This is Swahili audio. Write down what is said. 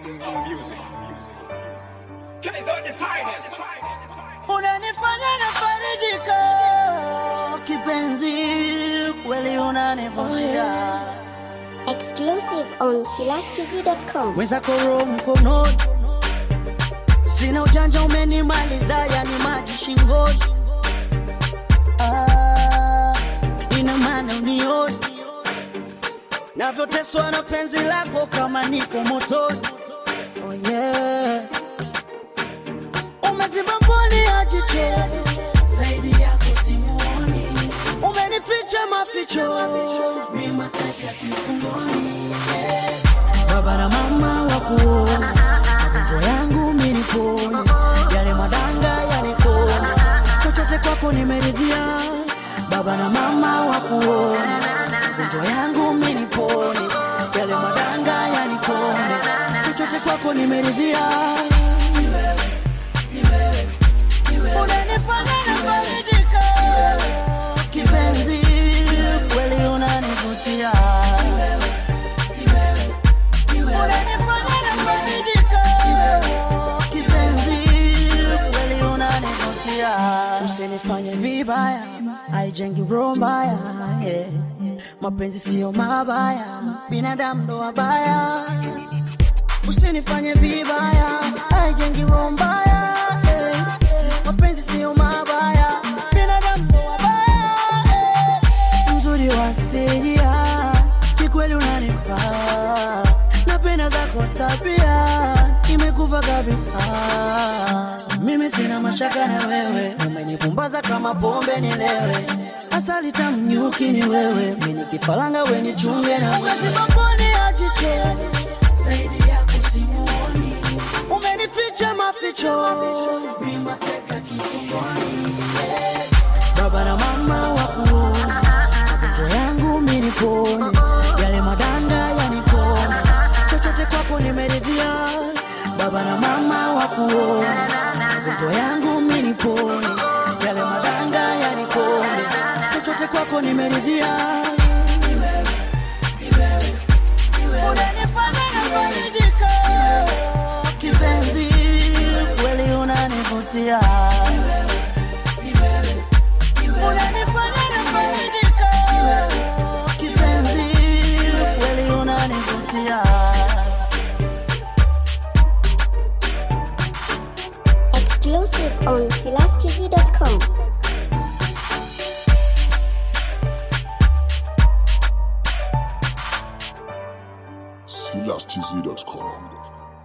Music. Kaizo the finest. Unanifanya nafarijika kipenzi, kweli unanivutia. Exclusive on silastz.com. Wenzako roho mkononi, sina ujanja umenimaliza, yani maji shingoni. Ina maana unioni navyoteswa na penzi lako kama niko motoni. Oh yeah, umeziba mboni ya jicho, zaidi yako simuoni. Umenificha maficho, mimi mateka kifungoni. Baba na mama wakuona, magonjwa yangu mimi nipone, yale madanga yanikone, chochote kwako nimeridhia. Baba na mama wakuona, magonjwa yangu mimi nipone, yale madanga yanikone, chochote kwako nimeridhia. Unanifanya nafarijika kipenzi, kweli unanivutia. Unanifanya nafarijika kipenzi, kweli unanivutia. Usinifanye vibaya, haijengi roho mbaya, yeah. Mapenzi sio mabaya, binadamu ndo wabaya. Usinifanye vibaya, haijengi roho mbaya, yeah. Mapenzi sio mabaya, binadamu ndo wabaya, yeah. Mzuri wa asilia, kikweli unanifaa. Napenda zako tabia, nimekufa kabisa. Mimi sina mashaka na wewe, umenipumbaza kama pombe nilewe. Asali tamu nyuki ni wewe, mimi nikifalanga wewe nichunge na wewe. Umeziba mboni ya jicho, zaidi yako simuoni. Umenificha maficho, mimi mateka kifungoni. Baba na mama wakuona, magonjwa yangu mimi nipone, yale madanga yanikone, chochote kwako nimeridhia. Baba na mama wakuona, magonjwa yangu mimi nipone, yale madanga yanikone, chochote kwako nimeridhia. Unanifanya nafarijika kipenzi, kweli unanivutia. Unanifanya nafarijika kipenzi, kweli unanivutia. Exclusive on silastz.com. silastz.com.